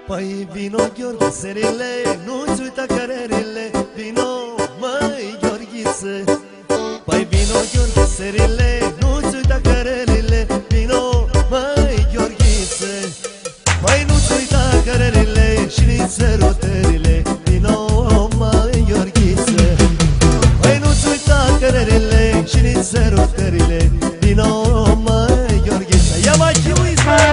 Păi vino, Gheorghe, serile, nu-ți uita cărările. Vino, măi, Gheorghiță. Păi vino, Gheorghe, serile, nu-ți uita cărările. Vino, măi, Gheorghiță. Păi nu-ți uita cărările și nici sărutările. Vino, măi, Gheorghiță. Păi nu-ți uita cărările și nici sărutările. Vino, măi, Gheorghiță. Ia mai chiuiți, măi!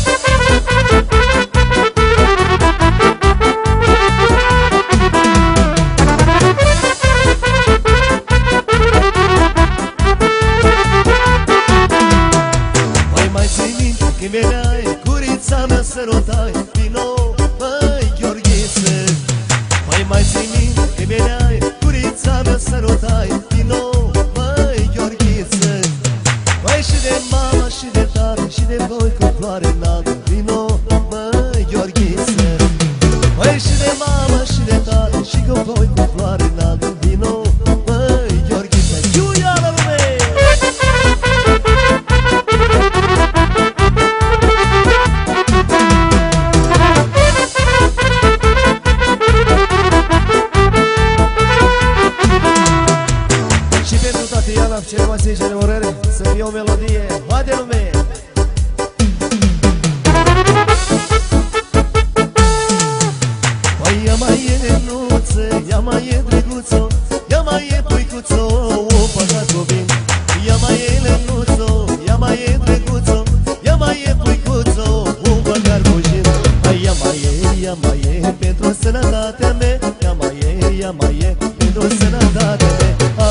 Când veneai, curița mea sărutai. Vino, măi, Gheorghiță. Păi mai ții minte, când veneai, curița mea sărutai. Vino, măi, Gheorghiță. Păi și de mama și de tată și de voi cu floare înaltă. Vino, măi, Gheorghiță. Păi și de mama și de tată și cu voi cu floare înaltă. Vino, măi, Gheorghiță. Iuia la lume! Cele mai sincere urări, să fie o melodie. Haide, lume! Păi ia mai e nenuță, ia mai e drăguțo, ia mai e puicuțo, o păcat cu vin. Ia mai e nenuțo, ia mai e drăguțo, ia mai e puicuțo, un păcat cu vin. Hai, ia mai e pentru sănătatea mea. Ia mai e pentru sănătatea mea.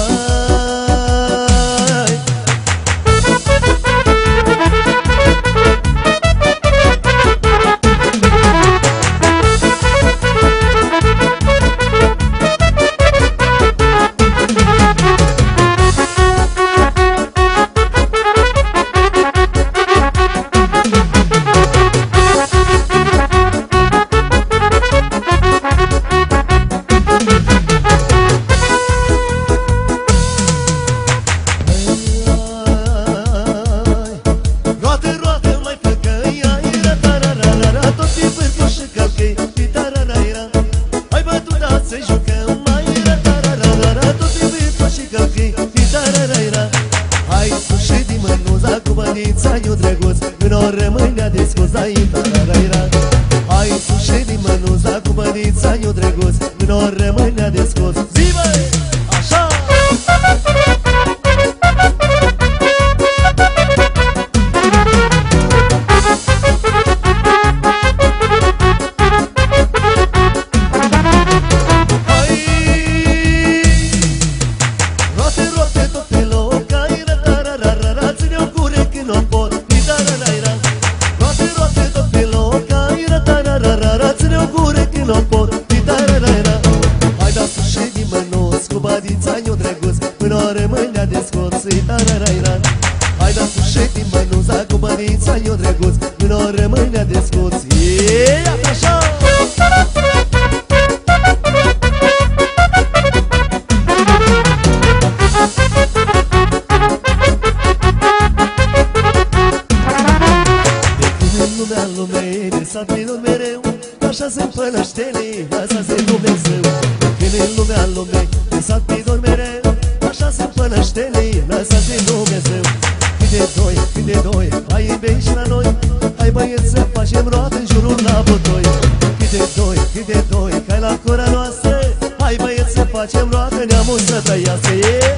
Eu drăguț, în o rămânea de scuza itararaira. Hai sus și din mânuța cu bănița, eu drăguț, în o rămânea de scos. Zi, băi! Așa! Hai da sușe din mânuța cu bănița, eu drăguț, în o rămânea de scoț. Ia-te așa! De când în lumea lumei, de sat minuni mereu, așa se împănăște-ne, asta se Dumnezeu. De când în lumea lumei, de sat minuni mereu, așa se împănăște-ne, asta se Dumnezeu. Cât de doi, hai iubei și la noi. Hai băieți să facem roată în jurul la botoi. Cât de doi, hai la cura noastră. Hai băieți să facem roată, neamul să tăiască.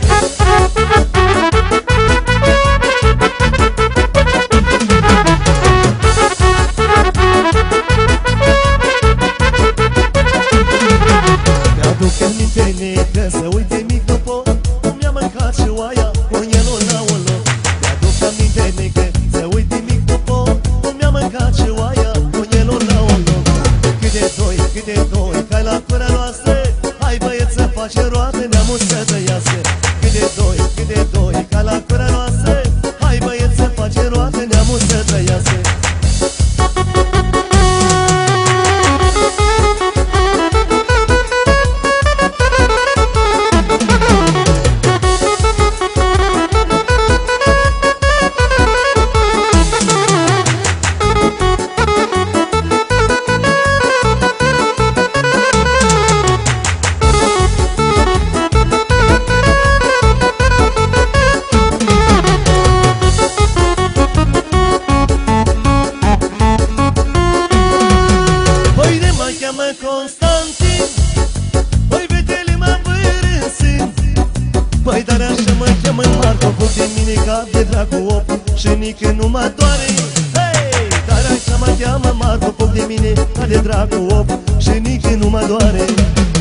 Mi-aduc aminte necă, să uite mic după cum mi-a mâncat și oaia cu elul la un loc. Mi-aduc aminte necă, să uite mic după cum mi-a mâncat și oaia cu elul la un loc. Cât de doi, hai la cura noastră. Hai băieți să facem roată, neamul să tăiască. Cât de doi, ard foc de mine ca de dracu op și nici nu mă doare.